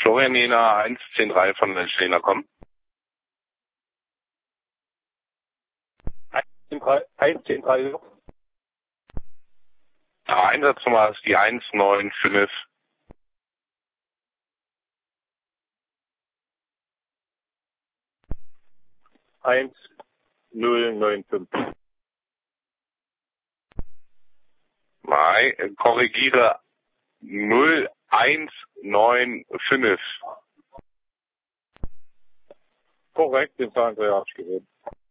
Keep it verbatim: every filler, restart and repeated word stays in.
Florian Jena eins zehn drei von der Schlehner kommen. eins zehn drei. Ja, Einsatznummer ist die eins neun fünf. eins null neun fünf. Mai, korrigiere null eins neun fünf. Korrekt, den Zahlenträger habe ich gesehen.